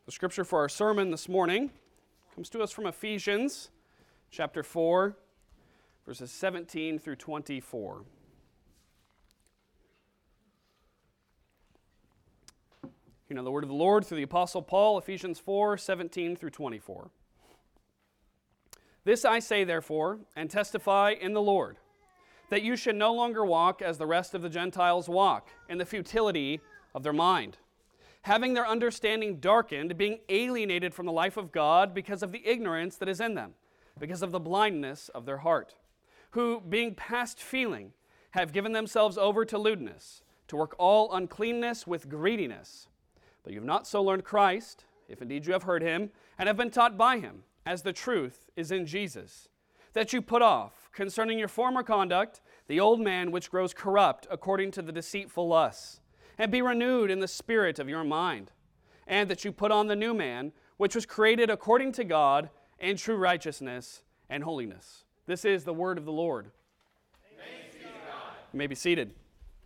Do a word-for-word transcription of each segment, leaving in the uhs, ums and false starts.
The scripture for our sermon this morning comes to us from Ephesians chapter four, verses seventeen through twenty-four. You know the word of the Lord through the Apostle Paul, Ephesians four, seventeen through twenty-four. This I say, therefore, and testify in the Lord, that you should no longer walk as the rest of the Gentiles walk, in the futility of their mind, having their understanding darkened, being alienated from the life of God because of the ignorance that is in them, because of the blindness of their heart, who, being past feeling, have given themselves over to lewdness, to work all uncleanness with greediness. But you have not so learned Christ, if indeed you have heard him, and have been taught by him, as the truth is in Jesus, that you put off, concerning your former conduct, the old man which grows corrupt according to the deceitful lusts, and be renewed in the spirit of your mind, and that you put on the new man, which was created according to God in true righteousness and holiness. This is the word of the Lord. Thanks be to God. You may be seated.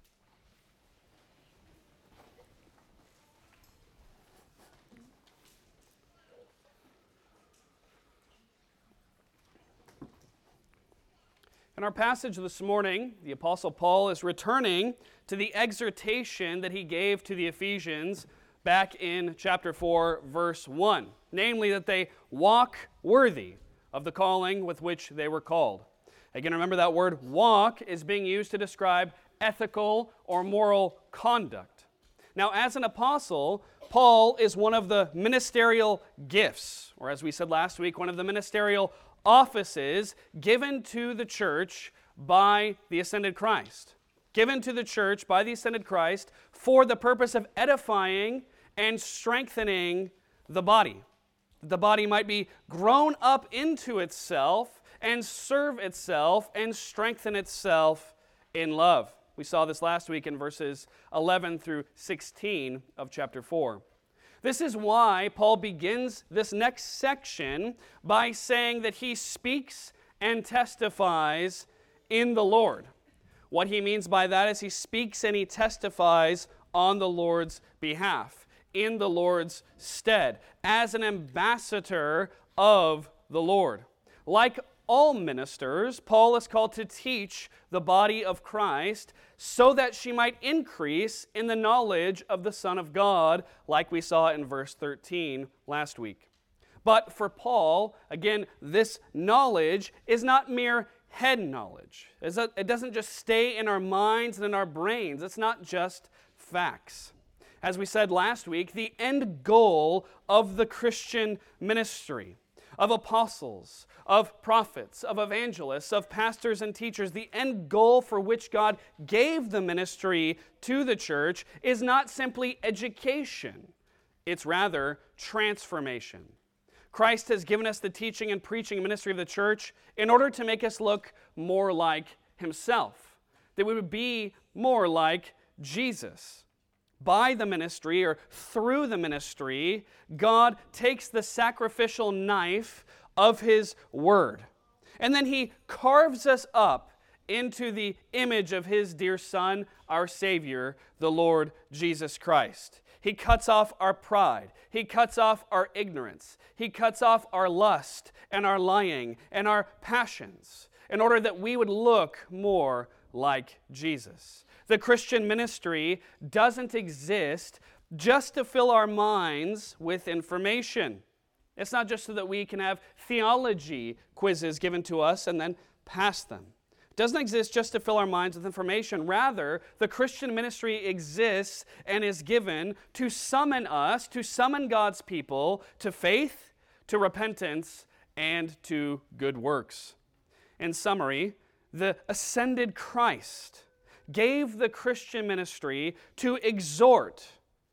In our passage this morning, the Apostle Paul is returning to the exhortation that he gave to the Ephesians back in chapter four, verse one, namely that they walk worthy of the calling with which they were called. Again, remember that word walk is being used to describe ethical or moral conduct. Now, as an apostle, Paul is one of the ministerial gifts, or as we said last week, one of the ministerial offices given to the church by the ascended Christ. Given to the church by the ascended Christ for the purpose of edifying and strengthening the body. The body might be grown up into itself and serve itself and strengthen itself in love. We saw this last week in verses eleven through sixteen of chapter four. This is why Paul begins this next section by saying that he speaks and testifies in the Lord. What he means by that is he speaks and he testifies on the Lord's behalf, in the Lord's stead, as an ambassador of the Lord. Like all ministers, Paul is called to teach the body of Christ so that she might increase in the knowledge of the Son of God, like we saw in verse thirteen last week. But for Paul, again, this knowledge is not mere head knowledge. It doesn't just stay in our minds and in our brains. It's not just facts. As we said last week, the end goal of the Christian ministry, of apostles, of prophets, of evangelists, of pastors and teachers, the end goal for which God gave the ministry to the church is not simply education. It's rather transformation. Christ has given us the teaching and preaching ministry of the church in order to make us look more like himself, that we would be more like Jesus. By the ministry, or through the ministry, God takes the sacrificial knife of his word, and then he carves us up into the image of his dear Son, our Savior, the Lord Jesus Christ. He cuts off our pride. He cuts off our ignorance. He cuts off our lust and our lying and our passions in order that we would look more like Jesus. The Christian ministry doesn't exist just to fill our minds with information. It's not just so that we can have theology quizzes given to us and then pass them. It doesn't exist just to fill our minds with information. Rather, the Christian ministry exists and is given to summon us, to summon God's people to faith, to repentance, and to good works. In summary, the ascended Christ gave the Christian ministry to exhort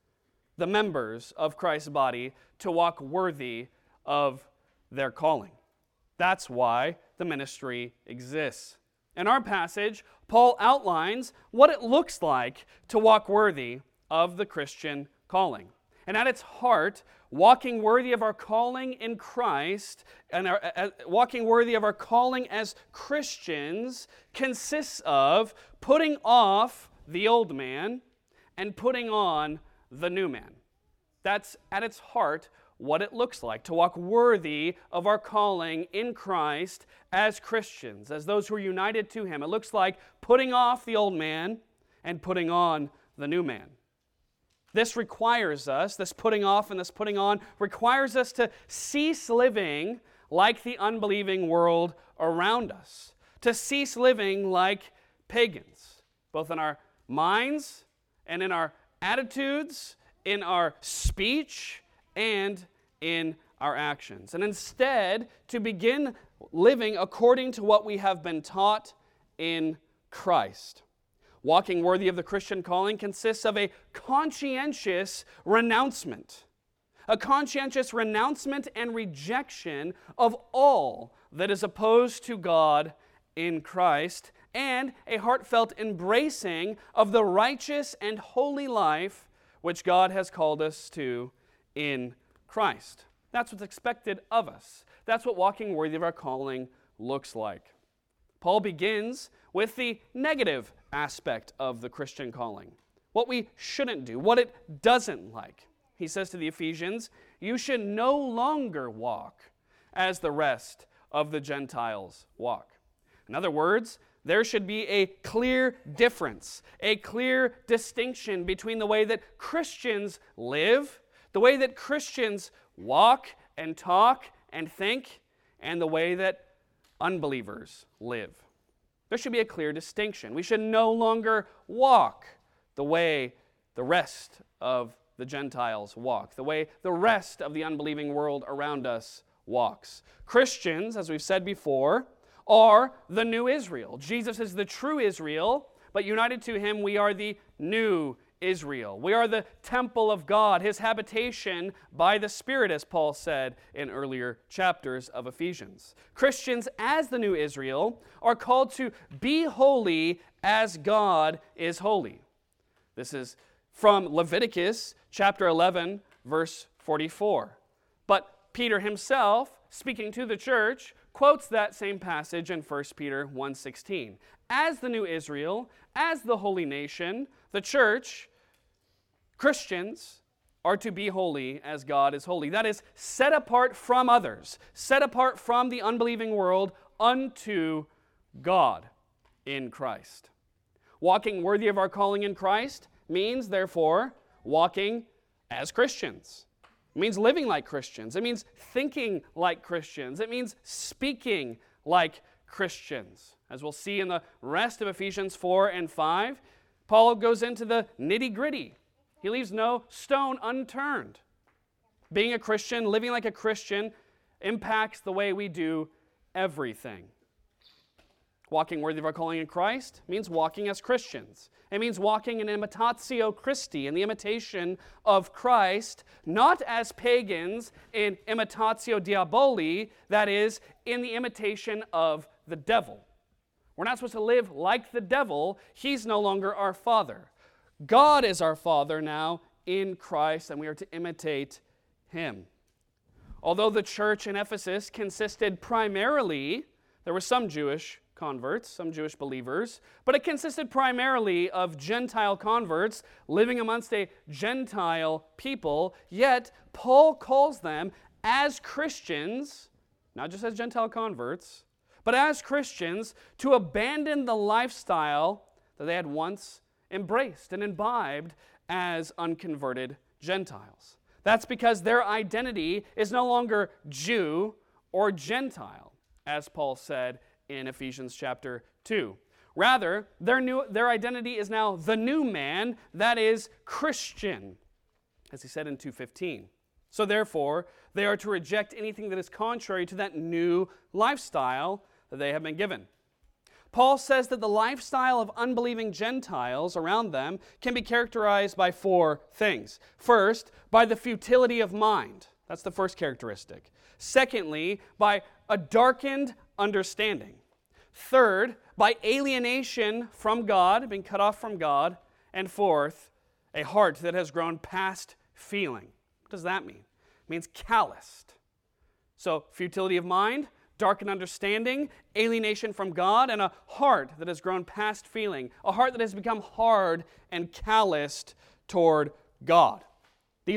the members of Christ's body to walk worthy of their calling. That's why the ministry exists. In our passage, Paul outlines what it looks like to walk worthy of the Christian calling. And at its heart, walking worthy of our calling in Christ and our, uh, walking worthy of our calling as Christians consists of putting off the old man and putting on the new man. That's at its heart what it looks like to walk worthy of our calling in Christ as Christians, as those who are united to Him. It looks like putting off the old man and putting on the new man. This requires us, this putting off and this putting on, requires us to cease living like the unbelieving world around us, to cease living like pagans, both in our minds and in our attitudes, in our speech, and in our actions. And instead, to begin living according to what we have been taught in Christ. Walking worthy of the Christian calling consists of a conscientious renouncement. A conscientious renouncement and rejection of all that is opposed to God in Christ, and a heartfelt embracing of the righteous and holy life which God has called us to in Christ. That's what's expected of us. That's what walking worthy of our calling looks like. Paul begins with the negative aspect of the Christian calling, what we shouldn't do, what it doesn't like. He says to the Ephesians, "You should no longer walk as the rest of the Gentiles walk." In other words, there should be a clear difference, a clear distinction between the way that Christians live, the way that Christians walk and talk and think, and the way that unbelievers live. There should be a clear distinction. We should no longer walk the way the rest of the Gentiles walk, the way the rest of the unbelieving world around us walks. Christians, as we've said before, are the new Israel. Jesus is the true Israel, but united to Him, we are the new Israel. We are the temple of God, His habitation by the Spirit, as Paul said in earlier chapters of Ephesians. Christians, as the new Israel, are called to be holy as God is holy. This is from Leviticus chapter eleven, verse forty-four. But Peter himself, speaking to the church, quotes that same passage in First Peter one sixteen. As the new Israel, as the holy nation, the church, Christians, are to be holy as God is holy. That is, set apart from others, set apart from the unbelieving world unto God in Christ. Walking worthy of our calling in Christ means, therefore, walking as Christians. It means living like Christians. It means thinking like Christians. It means speaking like Christians. As we'll see in the rest of Ephesians four and five, Paul goes into the nitty-gritty. He leaves no stone unturned. Being a Christian, living like a Christian, impacts the way we do everything. Walking worthy of our calling in Christ means walking as Christians. It means walking in imitatio Christi, in the imitation of Christ, not as pagans in imitatio diaboli, that is, in the imitation of the devil. We're not supposed to live like the devil. He's no longer our Father. God is our Father now in Christ, and we are to imitate Him. Although the church in Ephesus consisted primarily, there were some Jewish converts, some Jewish believers, but it consisted primarily of Gentile converts living amongst a Gentile people, yet Paul calls them as Christians, not just as Gentile converts, but as Christians, to abandon the lifestyle that they had once embraced and imbibed as unconverted Gentiles. That's because their identity is no longer Jew or Gentile, as Paul said in Ephesians chapter two. Rather, their new their identity is now the new man, that is Christian, as he said in two fifteen. So therefore, they are to reject anything that is contrary to that new lifestyle that they have been given. Paul says that the lifestyle of unbelieving Gentiles around them can be characterized by four things. First, by the futility of mind. That's the first characteristic. Secondly, by a darkened understanding. Third, by alienation from God, being cut off from God. And fourth, a heart that has grown past feeling. What does that mean? It means calloused. So, futility of mind, darkened understanding, alienation from God, and a heart that has grown past feeling. A heart that has become hard and calloused toward God. These are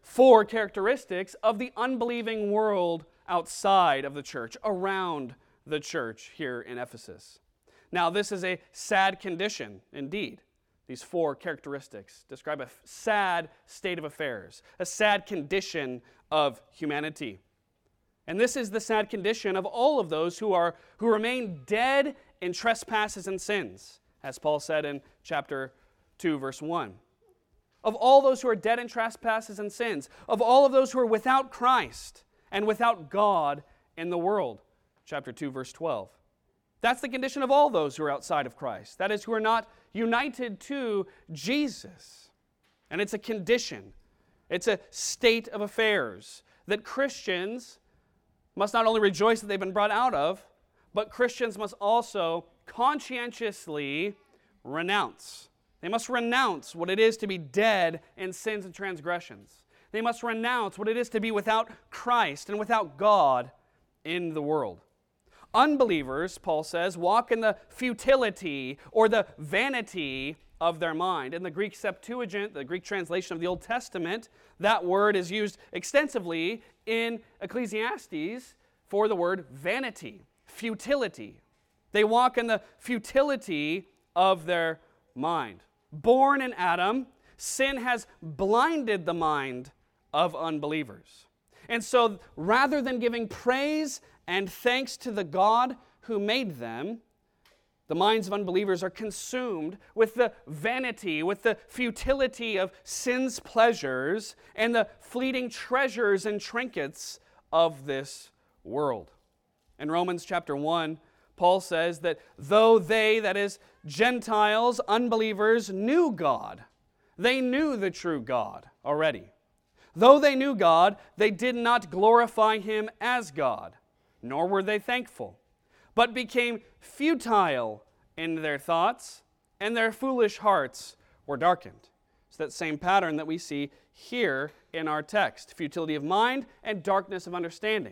four characteristics of the unbelieving world outside of the church, around the church here in Ephesus. Now, this is a sad condition indeed. These four characteristics describe a sad state of affairs, a sad condition of humanity. And this is the sad condition of all of those who are who remain dead in trespasses and sins, as Paul said in chapter two, verse one. Of all those who are dead in trespasses and sins, of all of those who are without Christ and without God in the world, chapter two, verse twelve. That's the condition of all those who are outside of Christ. That is, who are not united to Jesus. And it's a condition. It's a state of affairs that Christians must not only rejoice that they've been brought out of, but Christians must also conscientiously renounce. They must renounce what it is to be dead in sins and transgressions. They must renounce what it is to be without Christ and without God in the world. Unbelievers, Paul says, walk in the futility or the vanity of their mind. In the Greek Septuagint, the Greek translation of the Old Testament, that word is used extensively in Ecclesiastes for the word vanity, futility. They walk in the futility of their mind. Born in Adam, sin has blinded the mind of unbelievers. And so rather than giving praise and thanks to the God who made them, the minds of unbelievers are consumed with the vanity, with the futility of sin's pleasures and the fleeting treasures and trinkets of this world. In Romans chapter one, Paul says that though they, that is, Gentiles, unbelievers, knew God, they knew the true God already. Though they knew God, they did not glorify Him as God, nor were they thankful, but became futile in their thoughts, and their foolish hearts were darkened. It's that same pattern that we see here in our text, futility of mind and darkness of understanding.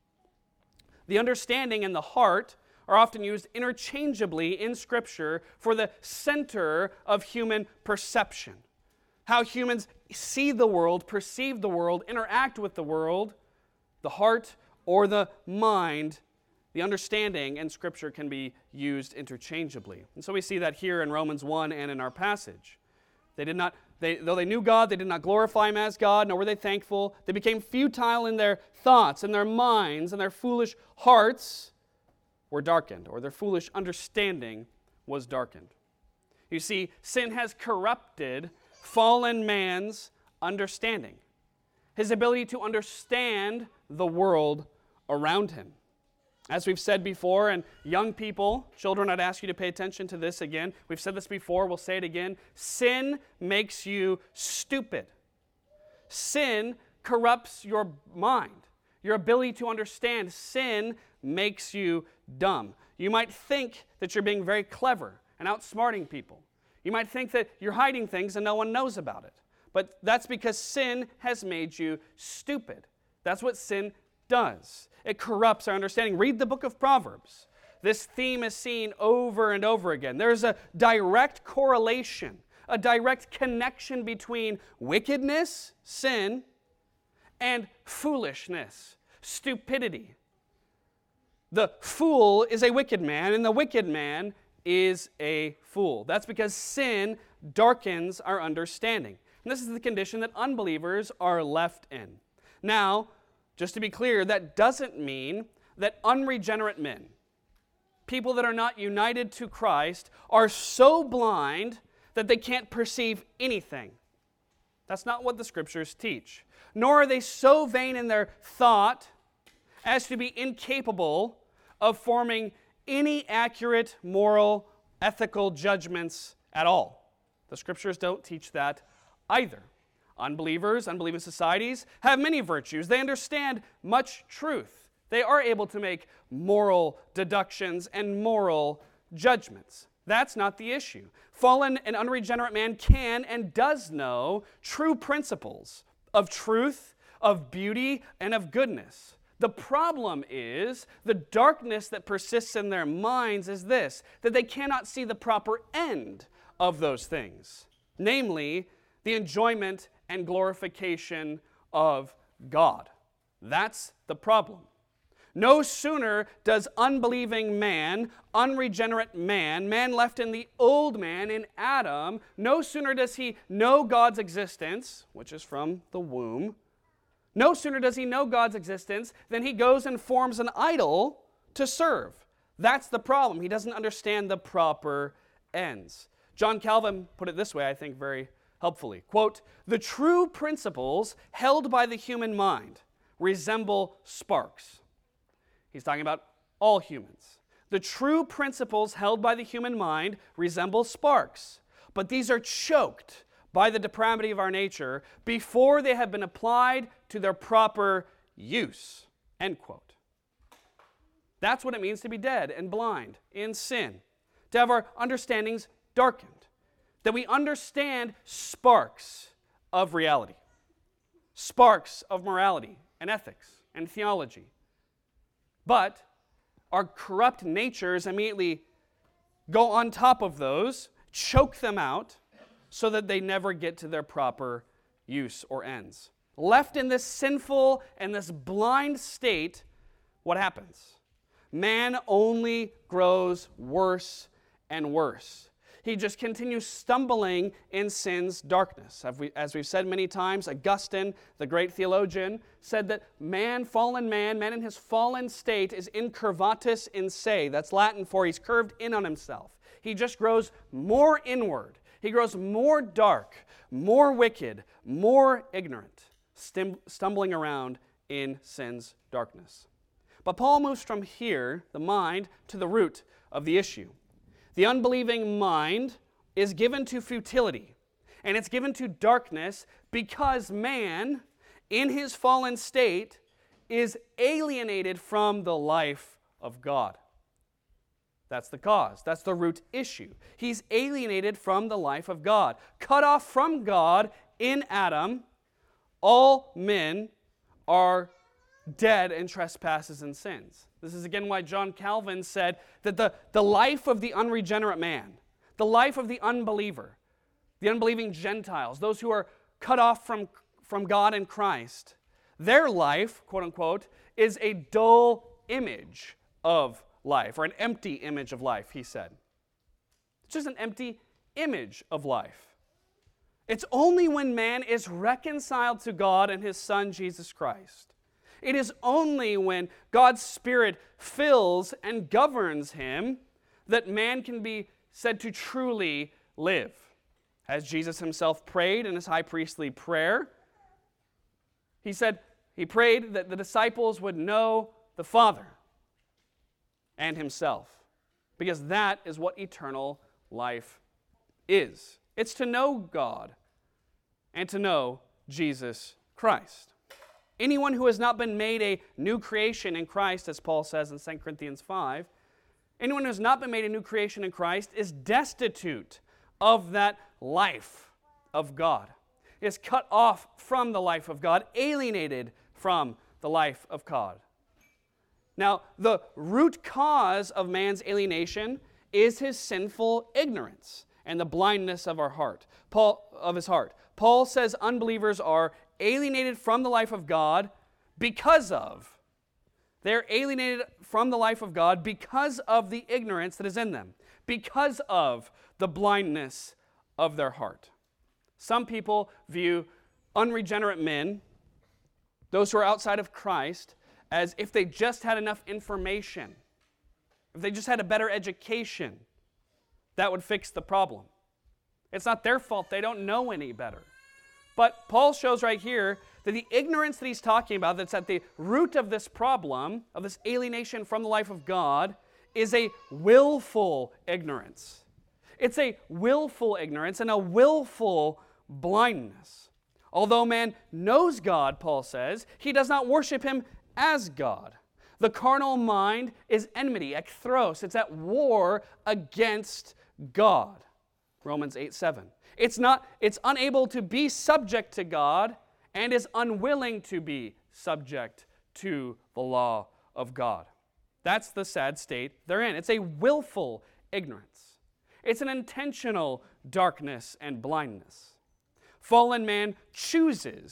The understanding and the heart are often used interchangeably in Scripture for the center of human perception. How humans see the world, perceive the world, interact with the world, the heart or the mind, the understanding in Scripture can be used interchangeably. And so we see that here in Romans one and in our passage. They did not, they, though they knew God, they did not glorify Him as God, nor were they thankful. They became futile in their thoughts, in their minds, and their foolish hearts were darkened, or their foolish understanding was darkened. You see, sin has corrupted fallen man's understanding, his ability to understand the world around him. As we've said before, and young people, children, I'd ask you to pay attention to this again. We've said this before, we'll say it again. Sin makes you stupid. Sin corrupts your mind, your ability to understand. Sin makes you dumb. You might think that you're being very clever and outsmarting people. You might think that you're hiding things and no one knows about it. But that's because sin has made you stupid. That's what sin does. It corrupts our understanding. Read the book of Proverbs. This theme is seen over and over again. There's a direct correlation, a direct connection between wickedness, sin, and foolishness, stupidity. The fool is a wicked man, and the wicked man is a fool. That's because sin darkens our understanding. And this is the condition that unbelievers are left in. Now, just to be clear, that doesn't mean that unregenerate men, people that are not united to Christ, are so blind that they can't perceive anything. That's not what the Scriptures teach. Nor are they so vain in their thought as to be incapable of forming any accurate moral, ethical judgments at all. The Scriptures don't teach that either. Unbelievers, unbelieving societies have many virtues. They understand much truth. They are able to make moral deductions and moral judgments. That's not the issue. Fallen and unregenerate man can and does know true principles of truth, of beauty, and of goodness. The problem is, the darkness that persists in their minds is this, that they cannot see the proper end of those things, namely, the enjoyment and glorification of God. That's the problem. No sooner does unbelieving man, unregenerate man, man left in the old man, in Adam, no sooner does he know God's existence, which is from the womb, no sooner does he know God's existence than he goes and forms an idol to serve. That's the problem. He doesn't understand the proper ends. John Calvin put it this way, I think, very helpfully. Quote, "The true principles held by the human mind resemble sparks." He's talking about all humans. The true principles held by the human mind resemble sparks, but these are choked by the depravity of our nature before they have been applied to their proper use. End quote. That's what it means to be dead and blind in sin, to have our understandings darkened, that we understand sparks of reality, sparks of morality and ethics and theology. But our corrupt natures immediately go on top of those, choke them out, so that they never get to their proper use or ends. Left in this sinful and this blind state, what happens? Man only grows worse and worse. He just continues stumbling in sin's darkness. As we've said many times, Augustine, the great theologian, said that man, fallen man, man in his fallen state is incurvatus in se. That's Latin for he's curved in on himself. He just grows more inward. He grows more dark, more wicked, more ignorant, stum- stumbling around in sin's darkness. But Paul moves from here, the mind, to the root of the issue. The unbelieving mind is given to futility, and it's given to darkness because man, in his fallen state, is alienated from the life of God. That's the cause. That's the root issue. He's alienated from the life of God. Cut off from God in Adam, all men are dead in trespasses and sins. This is again why John Calvin said that the, the life of the unregenerate man, the life of the unbeliever, the unbelieving Gentiles, those who are cut off from, from God and Christ, their life, quote unquote, is a dull image of life, or an empty image of life, he said. It's just an empty image of life. It's only when man is reconciled to God and his Son, Jesus Christ. It is only when God's Spirit fills and governs him that man can be said to truly live. As Jesus himself prayed in his high priestly prayer, he said, he prayed that the disciples would know the Father and himself, because that is what eternal life is. It's to know God and to know Jesus Christ. Anyone who has not been made a new creation in Christ, as Paul says in Second Corinthians five, anyone who has not been made a new creation in Christ is destitute of that life of God, is cut off from the life of God, alienated from the life of God. Now, the root cause of man's alienation is his sinful ignorance and the blindness of our heart, Paul of his heart. Paul says unbelievers are alienated from the life of God because of, they're alienated from the life of God because of the ignorance that is in them, because of the blindness of their heart. Some people view unregenerate men, those who are outside of Christ, as if they just had enough information, if they just had a better education, that would fix the problem. It's not their fault. They don't know any better. But Paul shows right here that the ignorance that he's talking about, that's at the root of this problem, of this alienation from the life of God, is a willful ignorance. It's a willful ignorance and a willful blindness. Although man knows God, Paul says, he does not worship him as God. The carnal mind is enmity, ekthros. It's at war against God. Romans eight seven. It's not, it's unable to be subject to God and is unwilling to be subject to the law of God. That's the sad state they're in. It's a willful ignorance. It's an intentional darkness and blindness. Fallen man chooses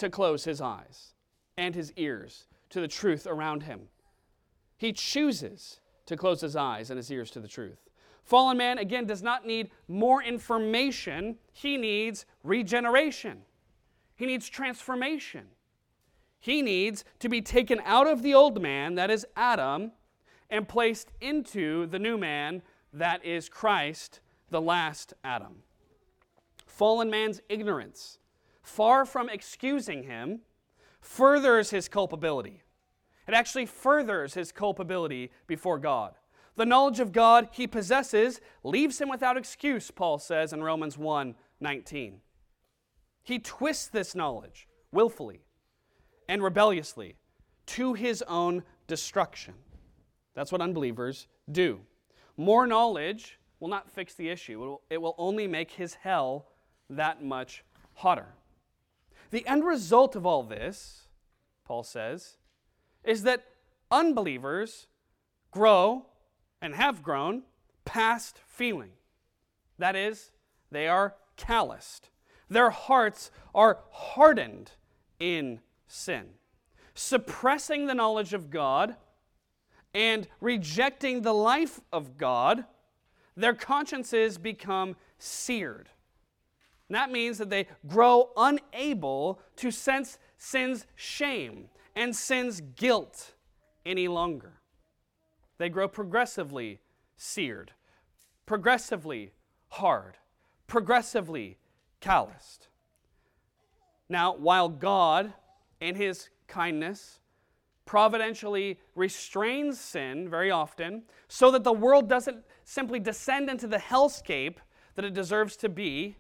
to close his eyes and his ears to the truth around him. He chooses to close his eyes and his ears to the truth. Fallen man, again, does not need more information. He needs regeneration. He needs transformation. He needs to be taken out of the old man, that is Adam, and placed into the new man, that is Christ, the last Adam. Fallen man's ignorance, far from excusing him, furthers his culpability. It actually furthers his culpability before God. The knowledge of God he possesses leaves him without excuse, Paul says in Romans one nineteen. He twists this knowledge willfully and rebelliously to his own destruction. That's what unbelievers do. More knowledge will not fix the issue. It will, it will only make his hell that much hotter. The end result of all this, Paul says, is that unbelievers grow and have grown past feeling. That is, they are calloused. Their hearts are hardened in sin. Suppressing the knowledge of God and rejecting the life of God, their consciences become seared. And that means that they grow unable to sense sin's shame and sin's guilt any longer. They grow progressively seared, progressively hard, progressively calloused. Now, while God, in his kindness, providentially restrains sin very often so that the world doesn't simply descend into the hellscape that it deserves to be,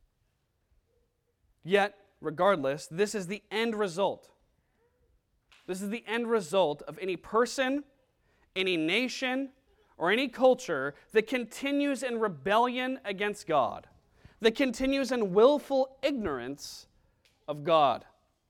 yet, regardless, this is the end result. This is the end result of any person, any nation, or any culture that continues in rebellion against God, that continues in willful ignorance of God.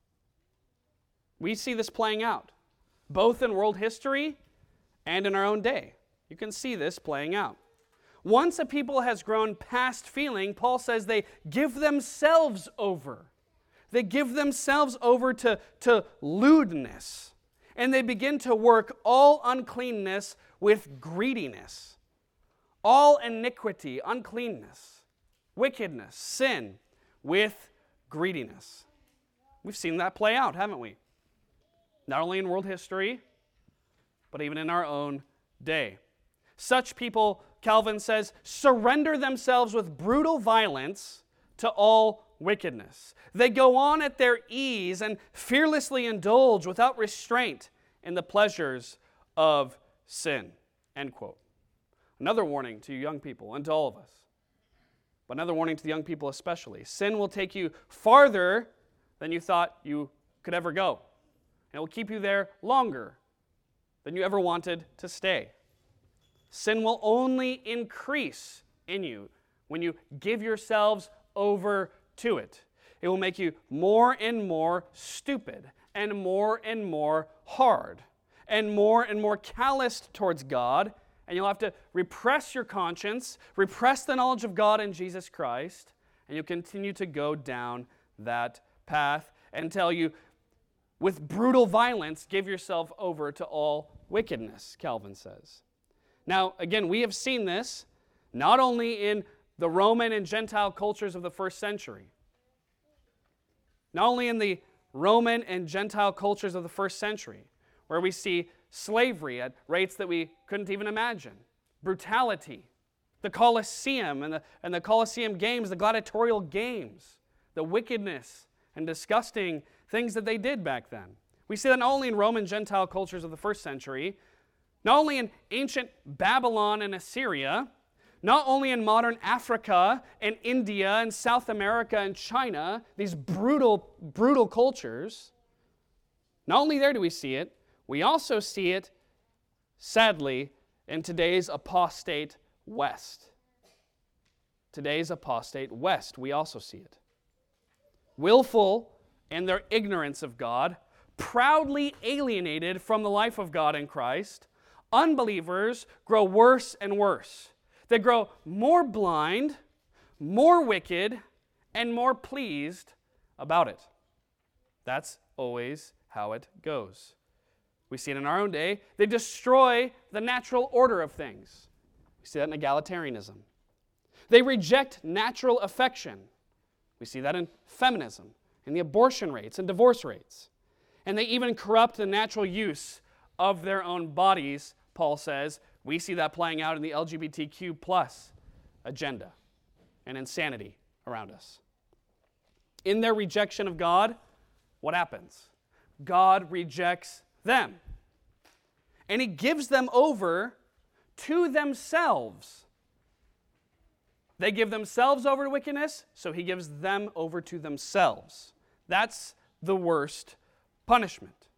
We see this playing out, both in world history and in our own day. You can see this playing out. Once a people has grown past feeling, Paul says they give themselves over. They give themselves over to, to lewdness, and they begin to work all uncleanness with greediness. All iniquity, uncleanness, wickedness, sin with greediness. We've seen that play out, haven't we? Not only in world history, but even in our own day. Such people, Calvin says, surrender themselves with brutal violence to all wickedness. They go on at their ease and fearlessly indulge without restraint in the pleasures of sin. End quote. Another warning to you young people and to all of us, but another warning to the young people especially. Sin will take you farther than you thought you could ever go. And it will keep you there longer than you ever wanted to stay. Sin will only increase in you when you give yourselves over to it. It will make you more and more stupid and more and more hard and more and more calloused towards God, and you'll have to repress your conscience, repress the knowledge of God in Jesus Christ, and you'll continue to go down that path until you, with brutal violence, give yourself over to all wickedness, Calvin says. Now, again, we have seen this not only in the Roman and Gentile cultures of the first century, not only in the Roman and Gentile cultures of the first century, where we see slavery at rates that we couldn't even imagine, brutality, the Colosseum and the, and the Colosseum games, the gladiatorial games, the wickedness and disgusting things that they did back then. We see that not only in Roman and Gentile cultures of the first century, not only in ancient Babylon and Assyria, not only in modern Africa and India and South America and China, these brutal, brutal cultures, not only there do we see it, we also see it, sadly, in today's apostate West. Today's apostate West, we also see it. Willful in their ignorance of God, proudly alienated from the life of God in Christ, unbelievers grow worse and worse. They grow more blind, more wicked, and more pleased about it. That's always how it goes. We see it in our own day. They destroy the natural order of things. We see that in egalitarianism. They reject natural affection. We see that in feminism, in the abortion rates and divorce rates. And they even corrupt the natural use of their own bodies, Paul says. We see that playing out in the L G B T Q plus agenda and insanity around us. In their rejection of God, what happens? God rejects them. And he gives them over to themselves. They give themselves over to wickedness, so he gives them over to themselves. That's the worst punishment.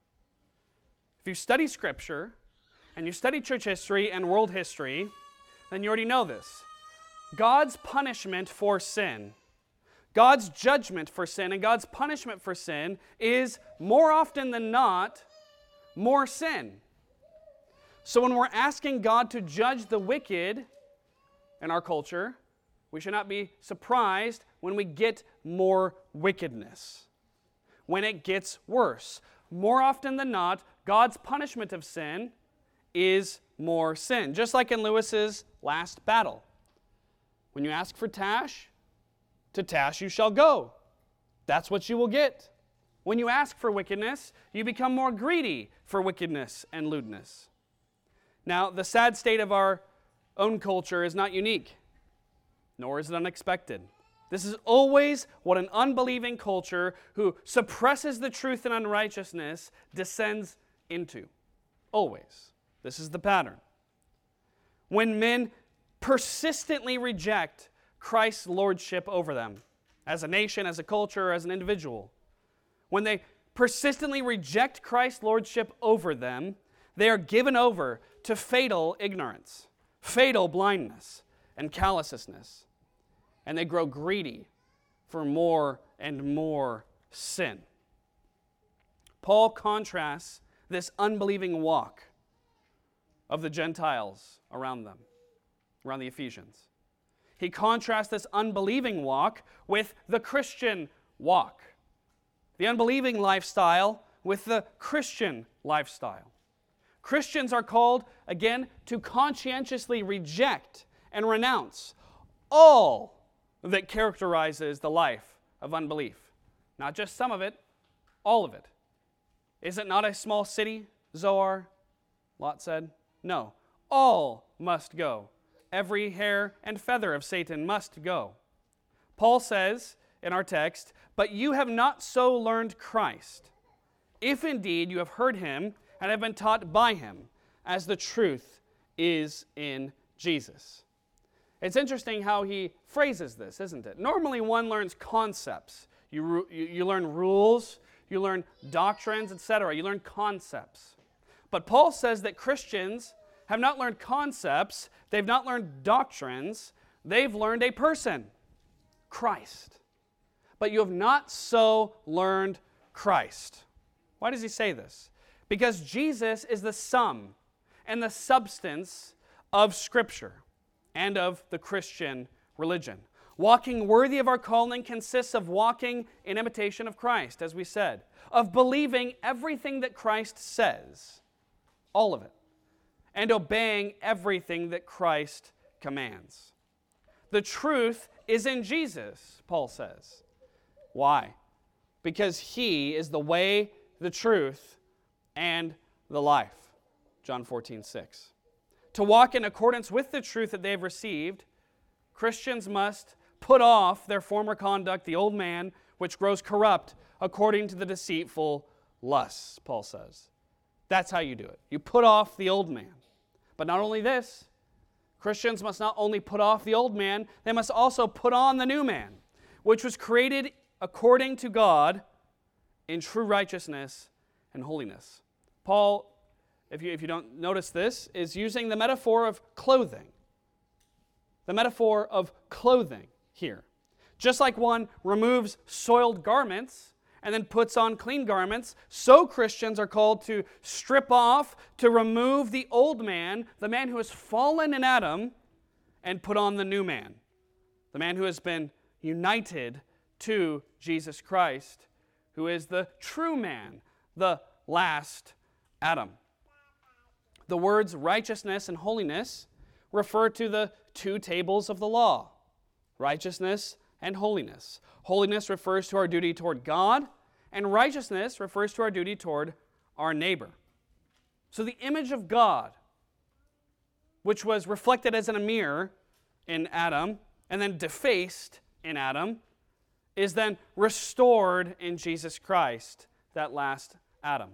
If you study Scripture, and you study church history and world history, then you already know this. God's punishment for sin, God's judgment for sin, and God's punishment for sin is more often than not more sin. So when we're asking God to judge the wicked in our culture, we should not be surprised when we get more wickedness, when it gets worse. More often than not, God's punishment of sin is more sin. Just like in Lewis's last battle. When you ask for Tash, to Tash you shall go. That's what you will get. When you ask for wickedness, you become more greedy for wickedness and lewdness. Now, the sad state of our own culture is not unique, nor is it unexpected. This is always what an unbelieving culture who suppresses the truth and unrighteousness descends into. Always. This is the pattern. When men persistently reject Christ's lordship over them, as a nation, as a culture, as an individual, when they persistently reject Christ's lordship over them, they are given over to fatal ignorance, fatal blindness, and callousness. And they grow greedy for more and more sin. Paul contrasts this unbelieving walk of the Gentiles around them, around the Ephesians. He contrasts this unbelieving walk with the Christian walk. The unbelieving lifestyle with the Christian lifestyle. Christians are called, again, to conscientiously reject and renounce all that characterizes the life of unbelief. Not just some of it, all of it. Is it not a small city, Zoar? Lot said. No. All must go. Every hair and feather of Satan must go. Paul says in our text, but you have not so learned Christ, if indeed you have heard him and have been taught by him, as the truth is in Jesus. It's interesting how he phrases this, isn't it? Normally one learns concepts. You, you, you learn rules, you learn doctrines, et cetera. You learn concepts. But Paul says that Christians have not learned concepts, they've not learned doctrines, they've learned a person, Christ. But you have not so learned Christ. Why does he say this? Because Jesus is the sum and the substance of Scripture and of the Christian religion. Walking worthy of our calling consists of walking in imitation of Christ, as we said, of believing everything that Christ says, all of it, and obeying everything that Christ commands. The truth is in Jesus, Paul says. Why? Because he is the way, the truth, and the life. John fourteen six. To walk in accordance with the truth that they have received, Christians must put off their former conduct, the old man, which grows corrupt according to the deceitful lusts, Paul says. That's how you do it. You put off the old man. But not only this, Christians must not only put off the old man, they must also put on the new man, which was created according to God in true righteousness and holiness. Paul, if you, if you don't notice this, is using the metaphor of clothing. The metaphor of clothing here. Just like one removes soiled garments and then puts on clean garments, so Christians are called to strip off, to remove the old man, the man who has fallen in Adam, and put on the new man, the man who has been united to Jesus Christ, who is the true man, the last Adam. The words righteousness and holiness refer to the two tables of the law, righteousness and holiness. Holiness refers to our duty toward God, and righteousness refers to our duty toward our neighbor. So the image of God, which was reflected as in a mirror in Adam, and then defaced in Adam, is then restored in Jesus Christ, that last Adam.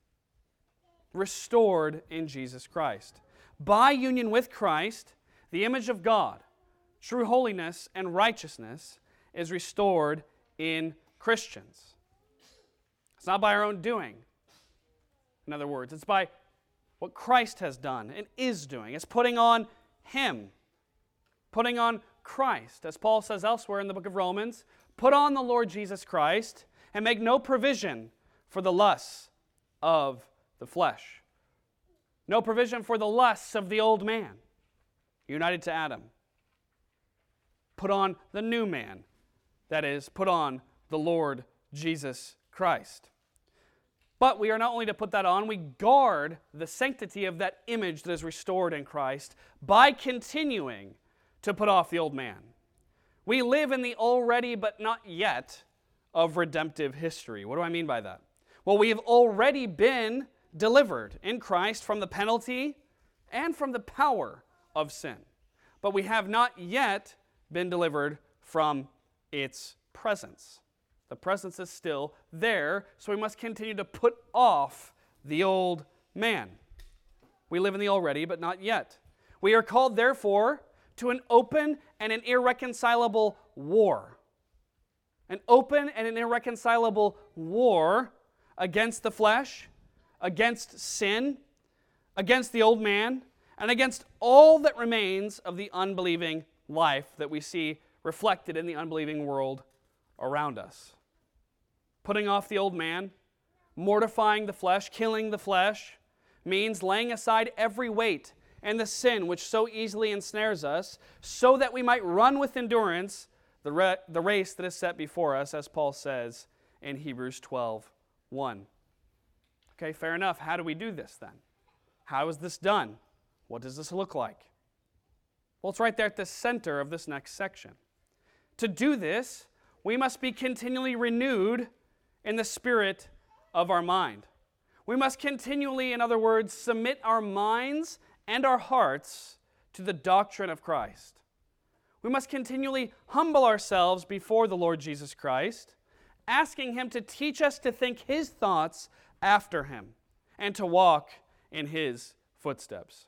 Restored in Jesus Christ. By union with Christ, the image of God, true holiness and righteousness, is restored in Christians. It's not by our own doing. In other words, it's by what Christ has done and is doing. It's putting on Him, putting on Christ. As Paul says elsewhere in the book of Romans, put on the Lord Jesus Christ and make no provision for the lusts of the flesh. No provision for the lusts of the old man, united to Adam. Put on the new man, that is, put on the Lord Jesus Christ. But we are not only to put that on, we guard the sanctity of that image that is restored in Christ by continuing to put off the old man. We live in the already but not yet of redemptive history. What do I mean by that? Well, we have already been delivered in Christ from the penalty and from the power of sin. But we have not yet been delivered from its presence. The presence is still there, so we must continue to put off the old man. We live in the already, but not yet. We are called, therefore, to an open and an irreconcilable war. An open and an irreconcilable war against the flesh, against sin, against the old man, and against all that remains of the unbelieving life that we see reflected in the unbelieving world around us. Putting off the old man, mortifying the flesh, killing the flesh, means laying aside every weight and the sin which so easily ensnares us, so that we might run with endurance the, ra- the race that is set before us, as Paul says in Hebrews twelve one. Okay, fair enough. How do we do this then? How is this done? What does this look like? Well, it's right there at the center of this next section. To do this, we must be continually renewed in the spirit of our mind. We must continually, in other words, submit our minds and our hearts to the doctrine of Christ. We must continually humble ourselves before the Lord Jesus Christ, asking Him to teach us to think His thoughts after Him and to walk in His footsteps.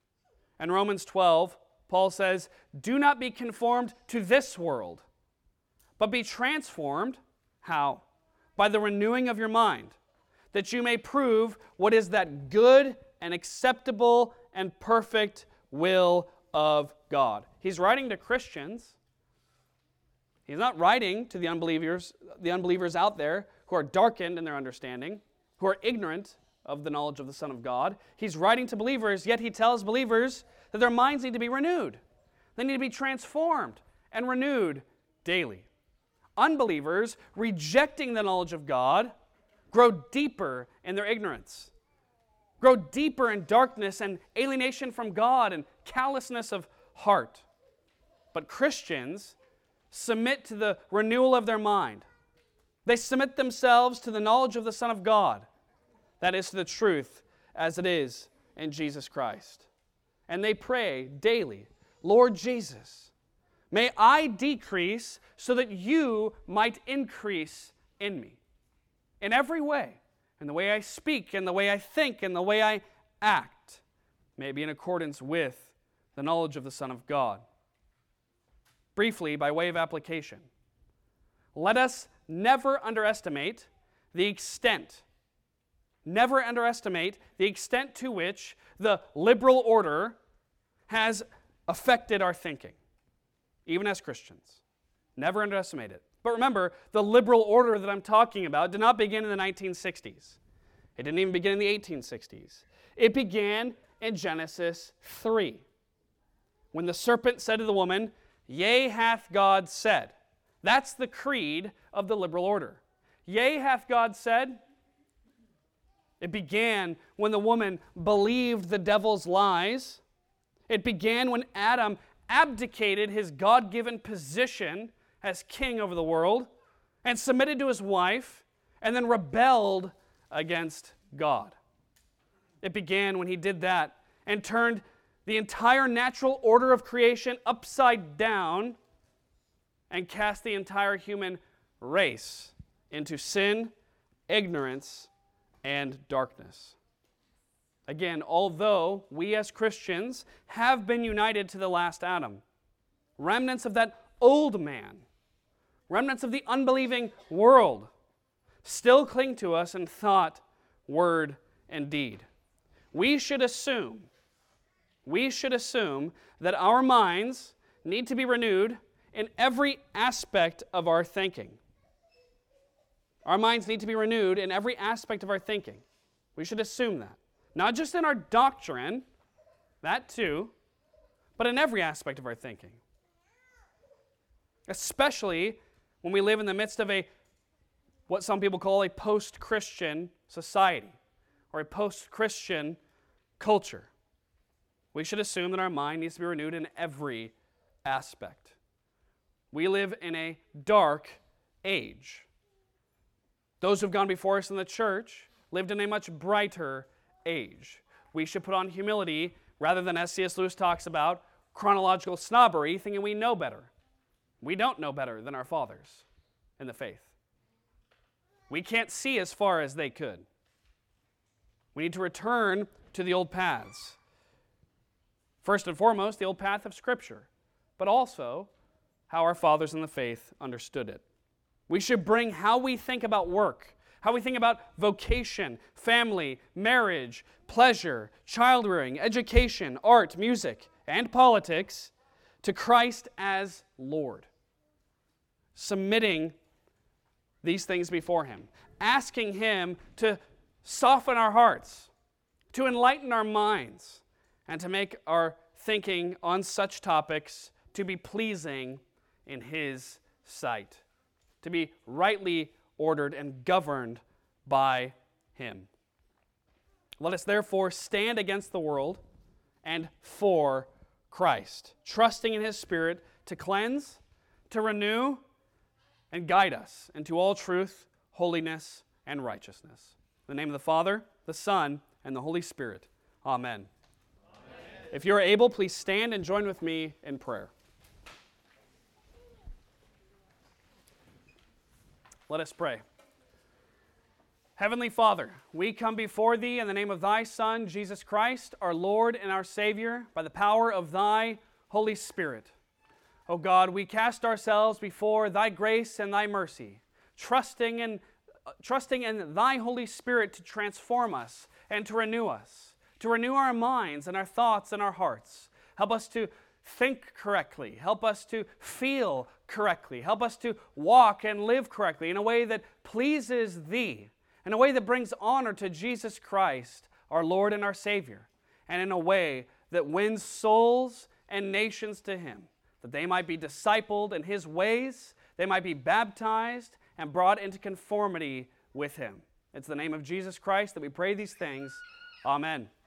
In Romans twelve, Paul says, "Do not be conformed to this world, but be transformed." How? By the renewing of your mind, that you may prove what is that good and acceptable and perfect will of God. He's writing to Christians. He's not writing to the unbelievers, the unbelievers out there who are darkened in their understanding, who are ignorant of the knowledge of the Son of God. He's writing to believers, yet he tells believers that their minds need to be renewed. They need to be transformed and renewed daily. Unbelievers, rejecting the knowledge of God, grow deeper in their ignorance, grow deeper in darkness and alienation from God and callousness of heart. But Christians submit to the renewal of their mind. They submit themselves to the knowledge of the Son of God, that is, to the truth as it is in Jesus Christ. And they pray daily, "Lord Jesus, may I decrease so that you might increase in me." In every way, in the way I speak, in the way I think, in the way I act, may it be in accordance with the knowledge of the Son of God. Briefly, by way of application, let us never underestimate the extent, never underestimate the extent to which the liberal order has affected our thinking, even as Christians. Never underestimate it. But remember, the liberal order that I'm talking about did not begin in the nineteen sixties. It didn't even begin in the eighteen sixties. It began in Genesis three, when the serpent said to the woman, "Yea, hath God said." That's the creed of the liberal order. Yea, hath God said. It began when the woman believed the devil's lies. It began when Adam abdicated his God-given position as king over the world and submitted to his wife and then rebelled against God. It began when he did that and turned the entire natural order of creation upside down and cast the entire human race into sin, ignorance, and darkness. Again, although we as Christians have been united to the last Adam, remnants of that old man, remnants of the unbelieving world, still cling to us in thought, word, and deed. We should assume, we should assume that our minds need to be renewed in every aspect of our thinking. Our minds need to be renewed in every aspect of our thinking. We should assume that. Not just in our doctrine, that too, but in every aspect of our thinking. Especially when we live in the midst of a, what some people call a post-Christian society, or a post-Christian culture. We should assume that our mind needs to be renewed in every aspect. We live in a dark age. Those who have gone before us in the church lived in a much brighter age. We should put on humility rather than, as C S Lewis talks about, chronological snobbery, thinking we know better. We don't know better than our fathers in the faith. We can't see as far as they could. We need to return to the old paths. First and foremost, the old path of Scripture, but also how our fathers in the faith understood it. We should bring how we think about work, how we think about vocation, family, marriage, pleasure, child-rearing, education, art, music, and politics to Christ as Lord. Submitting these things before Him, asking Him to soften our hearts, to enlighten our minds, and to make our thinking on such topics to be pleasing in His sight, to be rightly ordered and governed by Him. Let us therefore stand against the world and for Christ, trusting in His Spirit to cleanse, to renew, and guide us into all truth, holiness, and righteousness. In the name of the Father, the Son, and the Holy Spirit. Amen. Amen. If you are able, please stand and join with me in prayer. Let us pray. Heavenly Father, we come before Thee in the name of Thy Son, Jesus Christ, our Lord and our Savior, by the power of Thy Holy Spirit. O God, we cast ourselves before Thy grace and Thy mercy, trusting in, uh, trusting in Thy Holy Spirit to transform us and to renew us, to renew our minds and our thoughts and our hearts. Help us to think correctly. Help us to feel correctly. Help us to walk and live correctly in a way that pleases Thee, in a way that brings honor to Jesus Christ, our Lord and our Savior, and in a way that wins souls and nations to Him, that they might be discipled in His ways, they might be baptized and brought into conformity with Him. It's the name of Jesus Christ that we pray these things. Amen.